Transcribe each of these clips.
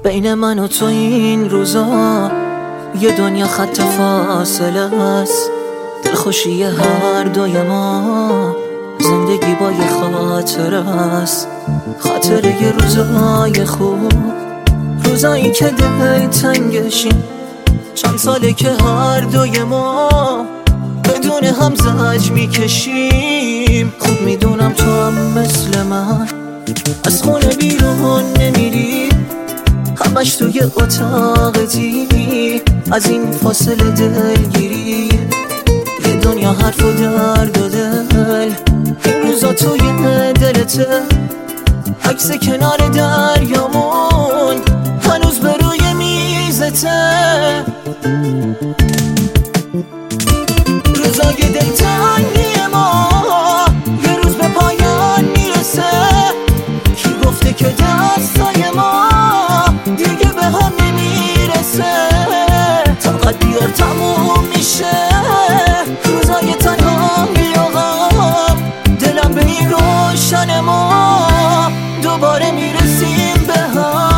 بین من و تو این روزا یه دنیا خط فاصله است. دلخوشی هر دوی ما زندگی با یه خاطر است. خاطر یه روزای خوب، روزایی که دل تنگشیم. چند ساله که هر دوی ما بدون هم زج میکشیم. خوب میدونم تو هم مثل من از خونه بیرون نمیری، همش توی اتاقتی. از این فاصله دلگیری یه دنیا حرف و درد و دل. این روزا توی دلته، عکس کنار دریامون هنوز به روی میزته. روزای دلتنگی ما یه روز به پایان میرسه. کی گفته که دستای ما دیگه به هم نمیرسه؟ طاقت بیار تموم میشه روزای تنهایی و غم. دلم به این روشن ما دوباره میرسیم به هم.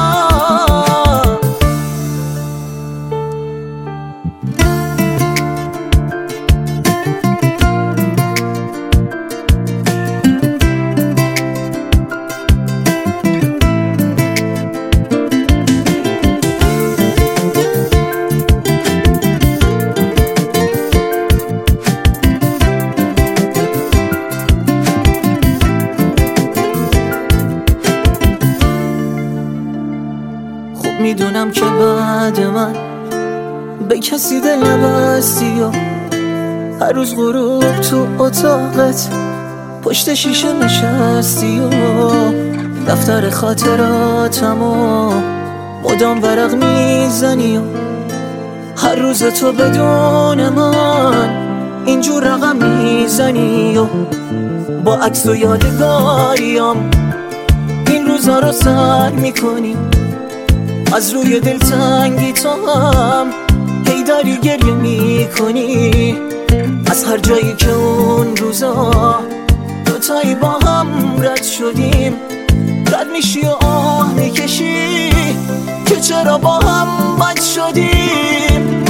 میدونم که بعد من به کسی دل نبستی و هر روز غروب تو اتاقت پشت شیشه نشستی و دفتر خاطراتمو مدام ورق میزنی و هر روز تو بدون من اینجور رقم میزنی و با عکس و یادگاریام این روزا رو سر میکنی. از روی دلتنگی تو هم هی داری گریه میکنی. از هر جایی که اون روزا دوتایی با هم رد شدیم رد میشی و آه میکشی که چرا با هم بد شدیم.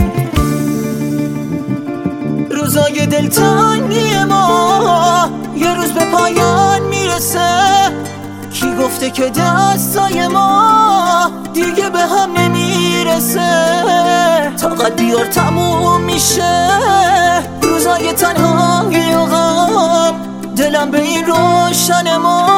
روزای دلتنگی ما یه روز به پایان میرسه. کی گفته که دستای ما دیگه به هم نمیرسه؟ طاقت بیار تموم میشه روزای تنهایی و غم. دلم به این روشن ما